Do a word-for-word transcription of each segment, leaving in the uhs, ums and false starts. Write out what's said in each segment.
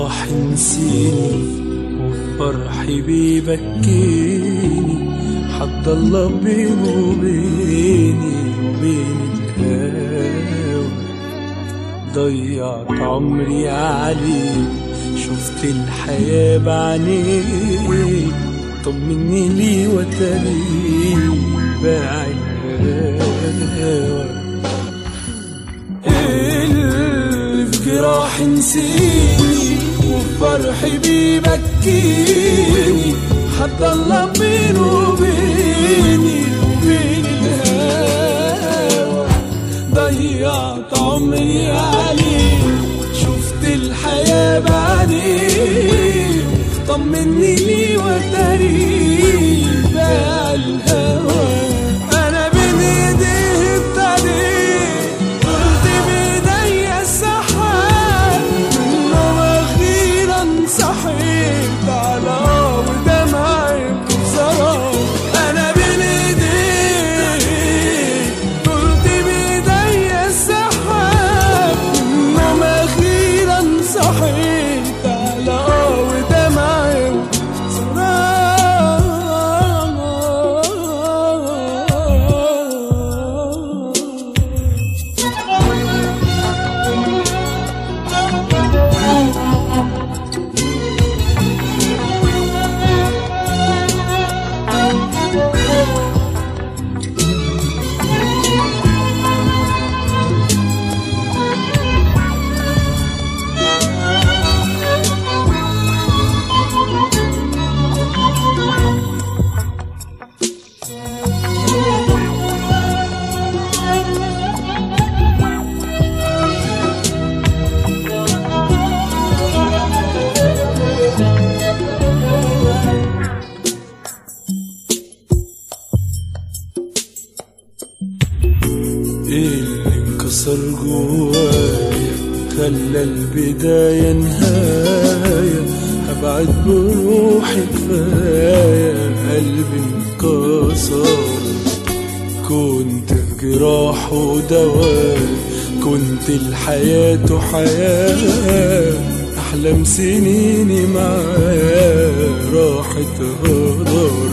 راح نسيني وفرحي بيبكيني، حد الله بينه وبيني وبين الهوى. ضيعت عمري عليك، شفت الحياة بعينيك، طمني لي وتريني باع الهوى. اللي في جراح نسيني وفرحي بيبكيني، حد الله بينه وبيني وبين الهوى. ضيعت عمري عليك، شفت الحياة بعينيك، طمني لي وتريني باع الهوى. أنا بين إيديه ابتديت، قلت بإيديا السحاب، منه أخيرا صحيت على ودمعي بسراب. أنا بين إيديه، قلت بإيديا السحاب، منه أخيرا صحيت على ودمعي اللي انكسر جوايا، خلى البداية نهاية. هبعد بروحي كفاية، قلبي انكسر. كنت في جراح ودواء، كنت الحياة حياة. أحلام سنيني معاه راحت هدر.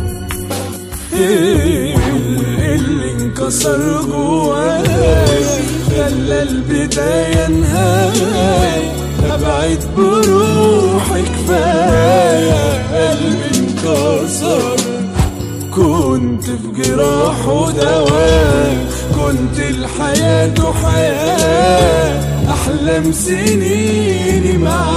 اللي انكسر جوايا، خلى البداية نهاية. أبعد بروحي كفاية، قلبي انكسر. كنت في جراح ودواء، كنت الحياة حياة. أحلام سنيني معاك